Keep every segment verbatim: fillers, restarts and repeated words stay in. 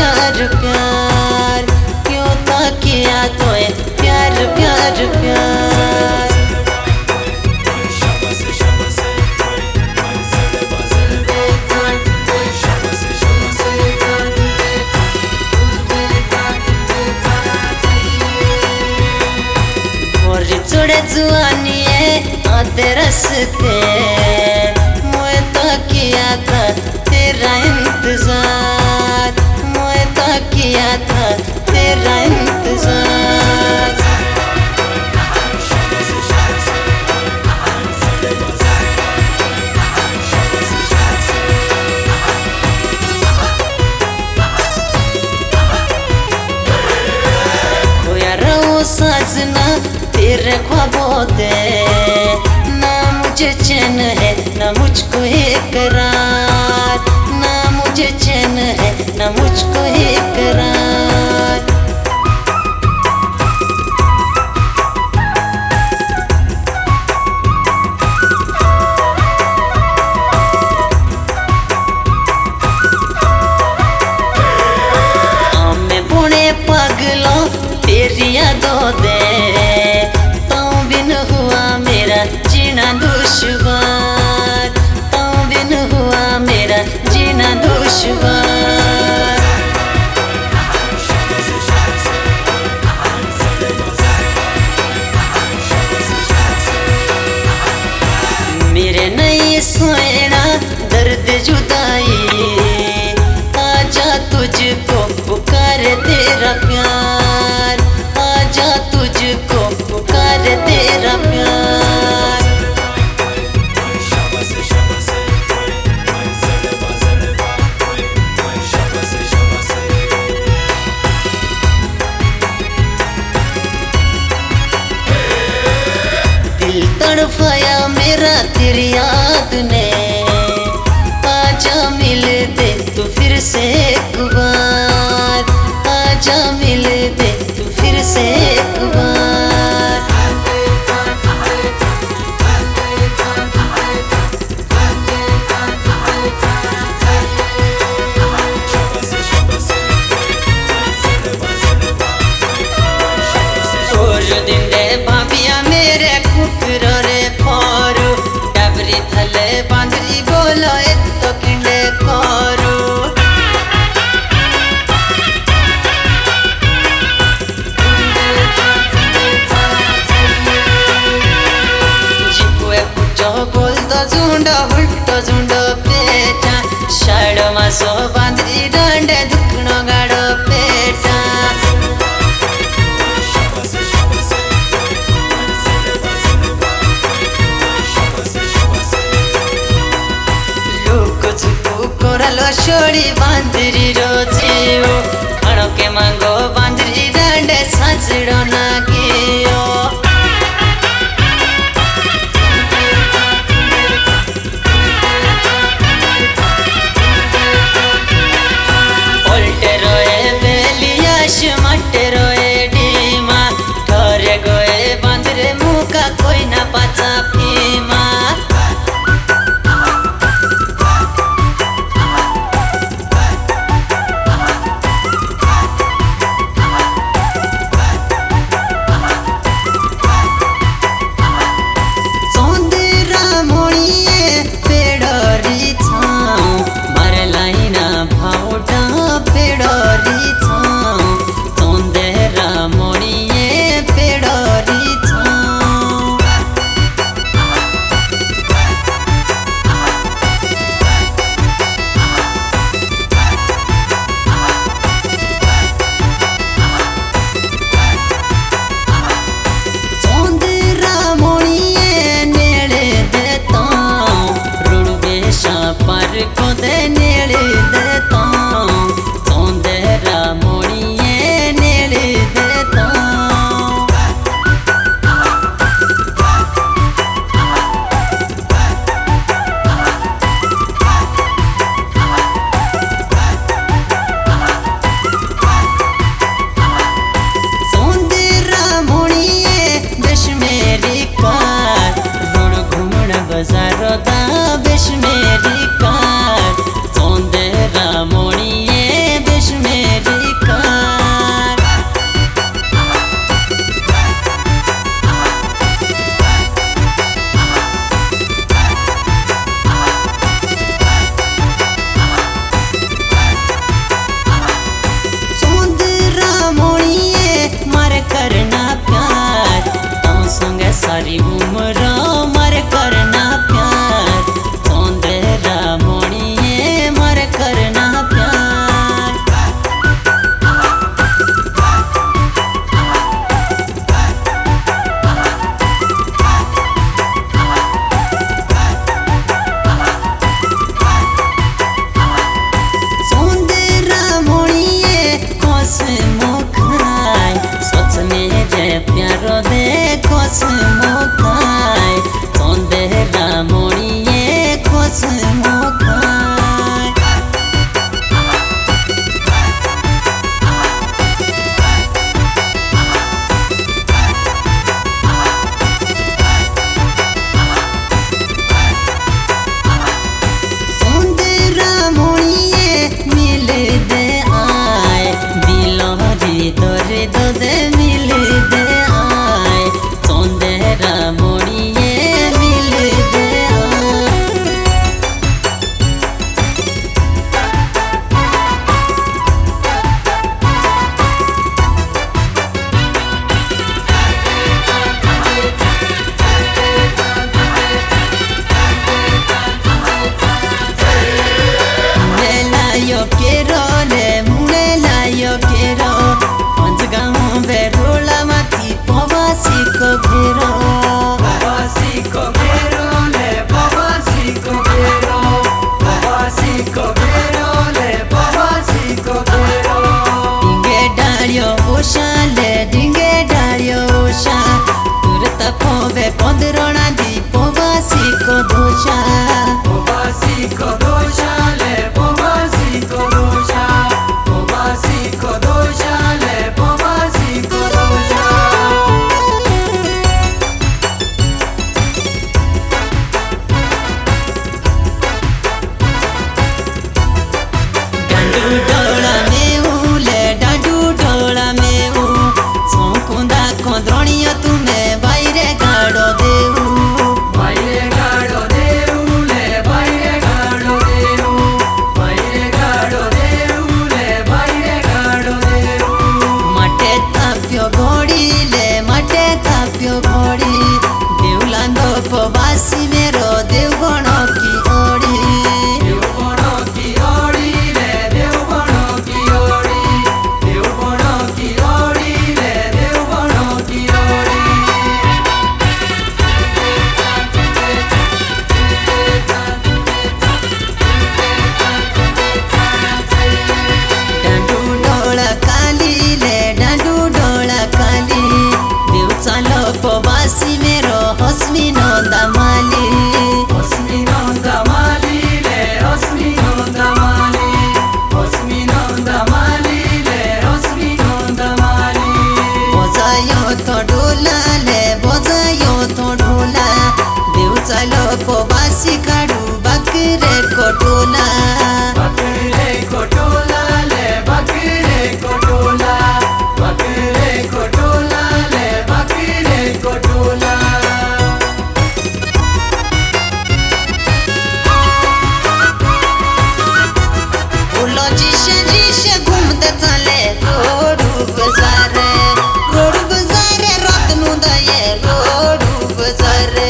प्यार प्यार, क्यों था किया तो है प्यार प्यार प्यार। चुड़े जुआनी आते रस्ते, मुझे तो किया था तेरा इंतजार, मुझे तो किया था तेरा इंतजार। खोया रहूं साजना तेरे ख्वाबों दे, ना मुझे चैन है ना मुझको इकरार, ना मुझे चैन है ना मुझको इकरार। आमे बुने पागलों तेरी यादों दे, जीना दुश्वार, तो बिन हुआ मेरा जीना दुश्वार। मेरे नहीं सोना दर्द जुदाई, आजा तुझको पुकार तेरा प्यार, आजा तुझको पुकार तेरा प्यार। दिल तड़पाया मेरा तेरी याद ने, आजा मिल दे तू फिर से एक बार, आजा मिल दे तू फिर से एक बार। दिन रे भाभिया मेरे कुकरो रे फोरू, डबरी थले बांधरी बोलो तो किंडे कोरू। जिपुए कुचो बोल तो झुंडो उल्टो झुंडो पेटा, शाड़ो मासो बांधरी डंडे दुखनो गाड़ो पेटा। कोरलो छोड़ी बांधरी रोजियो, खाणो के मांगो बांधरी डंडे साजड़ो ना गियो। उल्टे रोए बेलियाश मट्टे रोए डीमा, ठोरे गोए बांधरे मुका कोई ना पाचा फीमा। पंद्रणा दी पवासी को दोषा पवासी को दोषा ले पवासी को दोषा पवासी को दोषा ले पवासी को दोषा डांडू डोला में उले डांडू डोला में उ सोकुंदा कोंद्रणिया तुम्हें बाइरे गाड़ो देऊ बाइरे गाड़ो देऊ ले बाइरे गाड़ो देऊ बाइरे गाड़ो देऊ ले बाइरे गाड़ो देऊ मटे ताप्यो घोड़ी ले मटे ताप्यो घोड़ी देवलांदो पवासी मेरो देवगणो की ओड़ी देवगणो की ओड़ी ले देवगणो की ओड़ी देवगणो की ओड़ी ले देवगणो की ओड़ी डांडू डोळा काली ले डांडू डोळा काली देव चालो पवासी मेरो हसमी नोंदा माली हसमी नोंदा माली ले हसमी नोंदा माली हसमी नोंदा माली ले हसमी नोंदा माली बजायो तो ढोला ले बजायो तो ढोला देव चालो पवासी काढू बाकरे कोटोला बकरे कोटोला ले बकरे कोटोला बकरे कोटोला ले बकरे कोटोला बोलो जिशे जिशे घूमते चले रोडू बजारे रोडू बजारे रात नु दये रोडू बजारे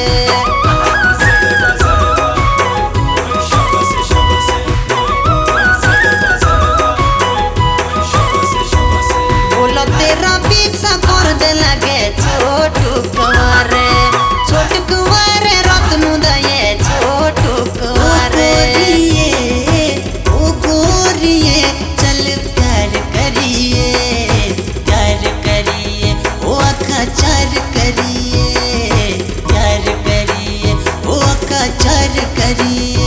बोलो तेरा पीछा कर दे लगे छोटू कुंवारे छोटू कुंवारे रात नु दये छोटू कुंवारे ओ गोरिए चल प्यार करिए प्यार करिए ओ अखा चार करिए प्यार करिए ओ अखा चार करिए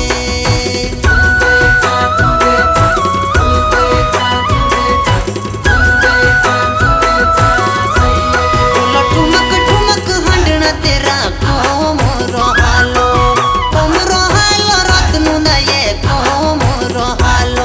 बोलो ठुमक ठुमक हंडना तेरा कोमरो हालो कोमरो हालो रात नु दये कोमरो हालो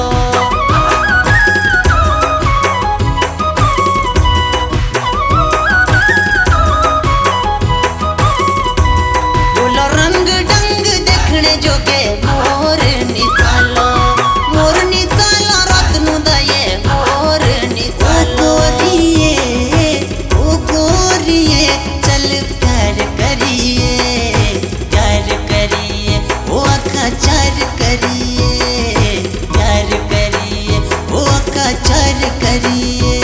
बोलो रंग डंग देखने जोगे मोर निचालो मोर निचालो रात नु दये मोर निचालो गोरिए ओ गोरिए चल प्यार करिए प्यार करिए ओ अखा चार करिए प्यार करिए ओ अखा चार करिए